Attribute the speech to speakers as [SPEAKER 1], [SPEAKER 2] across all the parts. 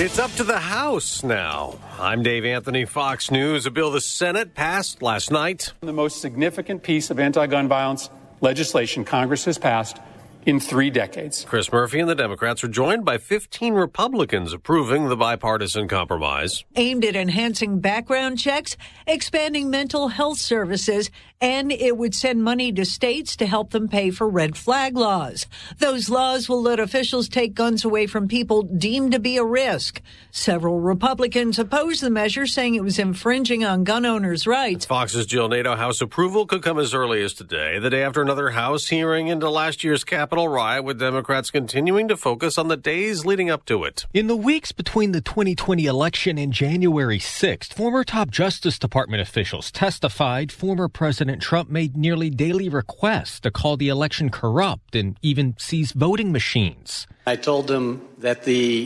[SPEAKER 1] It's up to the House now. I'm Dave Anthony, Fox News. A bill the Senate passed last night.
[SPEAKER 2] The most significant piece of anti-gun violence legislation Congress has passed in 3 decades.
[SPEAKER 1] Chris Murphy and the Democrats are joined by 15 Republicans approving the bipartisan compromise.
[SPEAKER 3] Aimed at enhancing background checks, expanding mental health services, and it would send money to states to help them pay for red flag laws. Those laws will let officials take guns away from people deemed to be a risk. Several Republicans opposed the measure, saying it was infringing on gun owners' rights.
[SPEAKER 1] Fox's Jill Nato. House approval could come as early as today, the day after another House hearing into last year's Capitol riot, with Democrats continuing to focus on the days leading up to it.
[SPEAKER 4] In the weeks between the 2020 election and January 6th, former top Justice Department officials testified former President Trump made nearly daily requests to call the election corrupt and even seize voting machines.
[SPEAKER 5] I told them that the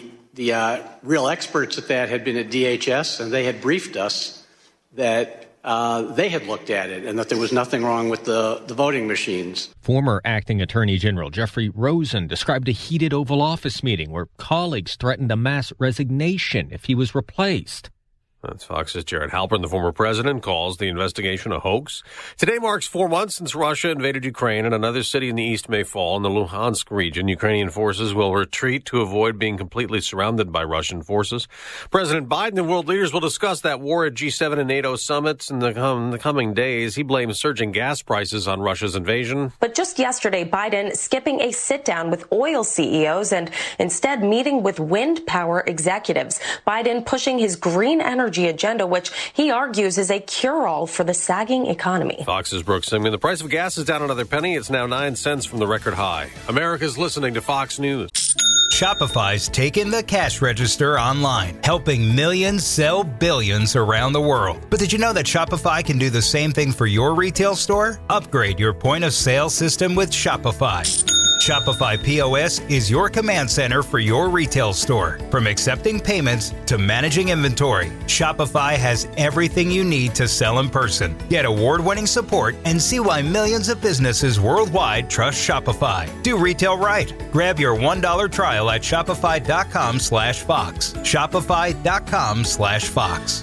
[SPEAKER 5] real experts at that had been at DHS, and they had briefed us that they had looked at it and that there was nothing wrong with the voting machines.
[SPEAKER 4] Former Acting Attorney General Jeffrey Rosen described a heated Oval Office meeting where colleagues threatened a mass resignation if he was replaced.
[SPEAKER 1] That's Fox's Jared Halpern. The former president calls the investigation a hoax. Today marks 4 months since Russia invaded Ukraine, and another city in the east may fall. In the Luhansk region, Ukrainian forces will retreat to avoid being completely surrounded by Russian forces. President Biden and world leaders will discuss that war at G7 and NATO summits in the coming days. He blames surging gas prices on Russia's invasion.
[SPEAKER 6] But just yesterday, Biden skipping a sit-down with oil CEOs and instead meeting with wind power executives. Biden pushing his green energy agenda, which he argues is a cure-all for the sagging economy.
[SPEAKER 1] Fox's Brooks Simon. The price of gas is down another penny. It's now 9 cents from the record high. America's listening to Fox News.
[SPEAKER 7] Shopify's taken the cash register online, helping millions sell billions around the world. But did you know that Shopify can do the same thing for your retail store? Upgrade your point-of-sale system with Shopify. Shopify POS is your command center for your retail store. From accepting payments to managing inventory, Shopify has everything you need to sell in person. Get award-winning support and see why millions of businesses worldwide trust Shopify. Do retail right. Grab your $1 trial at shopify.com/Fox. Shopify.com/Fox.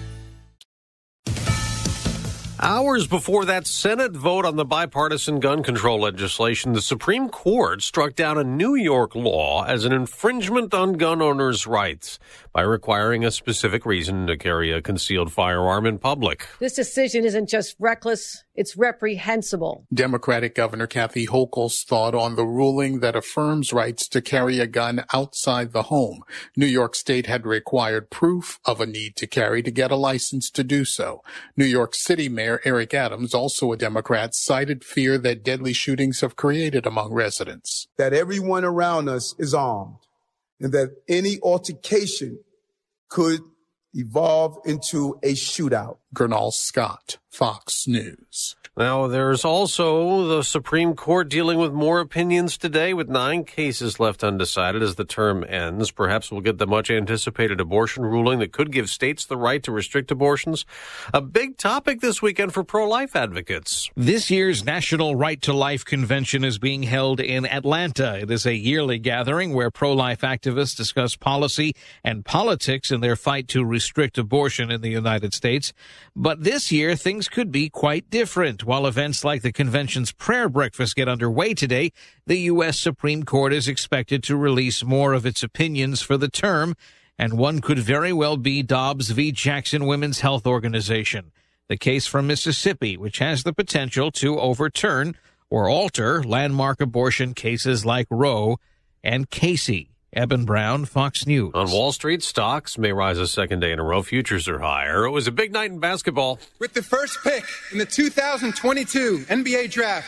[SPEAKER 1] Hours before that Senate vote on the bipartisan gun control legislation, the Supreme Court struck down a New York law as an infringement on gun owners' rights by requiring a specific reason to carry a concealed firearm in public.
[SPEAKER 8] This decision isn't just reckless, it's reprehensible.
[SPEAKER 9] Democratic Governor Kathy Hochul's thought on the ruling that affirms rights to carry a gun outside the home. New York State had required proof of a need to carry to get a license to do so. New York City Mayor Eric Adams, also a Democrat, cited fear that deadly shootings have created among residents.
[SPEAKER 10] That everyone around us is armed and that any altercation could evolve into a shootout.
[SPEAKER 9] Gernal Scott, Fox News.
[SPEAKER 1] Now, there's also the Supreme Court dealing with more opinions today, with 9 cases left undecided as the term ends. Perhaps we'll get the much-anticipated abortion ruling that could give states the right to restrict abortions. A big topic this weekend for pro-life advocates.
[SPEAKER 11] This year's National Right to Life Convention is being held in Atlanta. It is a yearly gathering where pro-life activists discuss policy and politics in their fight to restrict abortion in the United States. But this year, things could be quite different. While events like the convention's prayer breakfast get underway today, the U.S. Supreme Court is expected to release more of its opinions for the term, and one could very well be Dobbs v. Jackson Women's Health Organization, the case from Mississippi, which has the potential to overturn or alter landmark abortion cases like Roe and Casey. Eben Brown, Fox News.
[SPEAKER 1] On Wall Street, stocks may rise a second day in a row. Futures are higher. It was a big night in basketball.
[SPEAKER 12] With the first pick in the 2022 NBA Draft,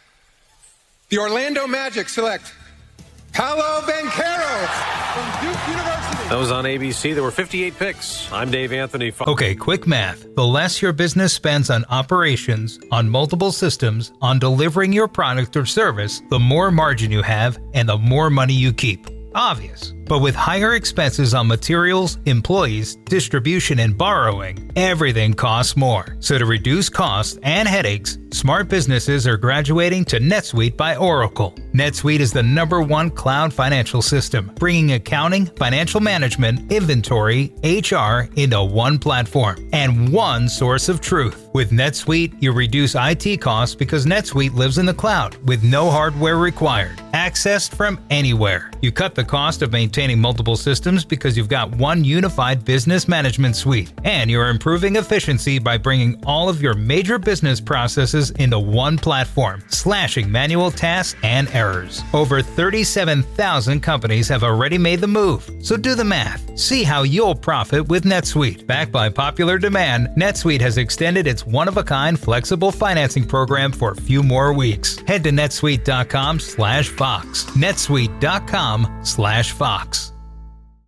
[SPEAKER 12] the Orlando Magic select Paolo Banchero from Duke University.
[SPEAKER 1] That was on ABC. There were 58 picks. I'm Dave Anthony.
[SPEAKER 7] Okay, quick math. The less your business spends on operations, on multiple systems, on delivering your product or service, the more margin you have and the more money you keep. Obvious. But with higher expenses on materials, employees, distribution, and borrowing, everything costs more. So to reduce costs and headaches, smart businesses are graduating to NetSuite by Oracle. NetSuite is the #1 cloud financial system, bringing accounting, financial management, inventory, HR into one platform and one source of truth. With NetSuite, you reduce IT costs because NetSuite lives in the cloud with no hardware required, accessed from anywhere. You cut the cost of maintaining multiple systems because you've got one unified business management suite, and you're improving efficiency by bringing all of your major business processes into one platform, slashing manual tasks and errors. Over 37,000 companies have already made the move, so do the math. See how you'll profit with NetSuite. Backed by popular demand, NetSuite has extended its one-of-a-kind flexible financing program for a few more weeks. Head to netsuite.com/Fox. netsuite.com/Fox.